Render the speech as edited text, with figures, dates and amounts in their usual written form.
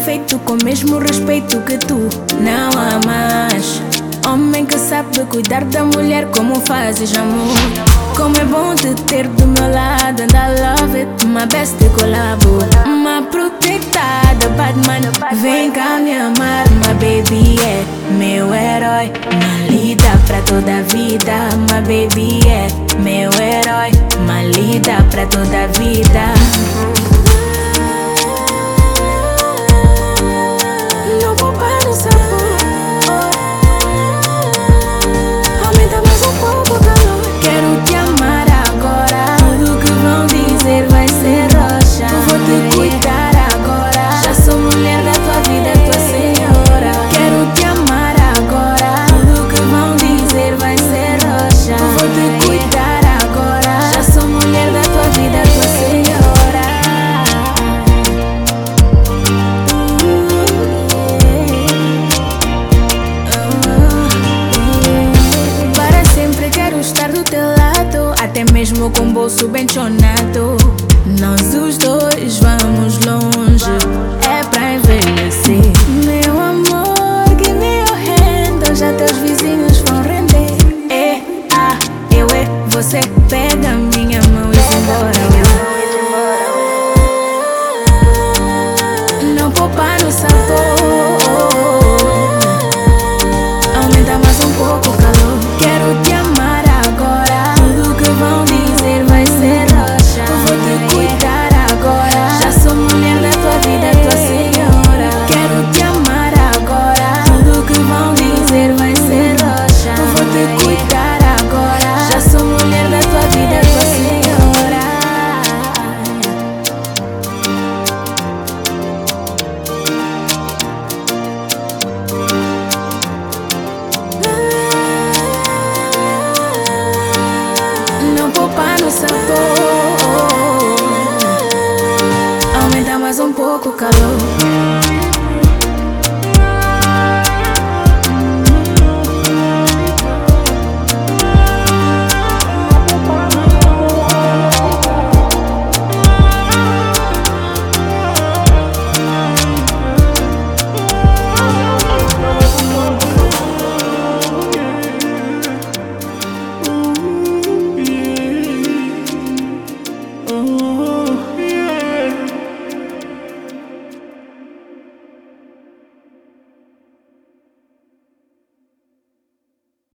perfeito, com o mesmo respeito que tu não amas. Homem que sabe cuidar da mulher como fazes amor. Como é bom te ter do meu lado, and I love it, my best collabo. Uma protetada, bad man, vem cá me amar. My baby é meu herói, uma lida pra toda a vida. My baby é meu herói, uma lida pra toda a vida. Não poupar o sabor, aumenta mais um pouco o calor. Quero te amar agora, tudo que vão dizer vai ser rocha. Eu vou te cuidar agora, já sou mulher da tua vida, tua senhora. Quero te amar agora, tudo que vão dizer vai ser rocha. Eu vou te cuidar agora, já sou mulher da tua vida, tua senhora. Para sempre quero estar do teu lado, até mesmo com o bolso bem chonado.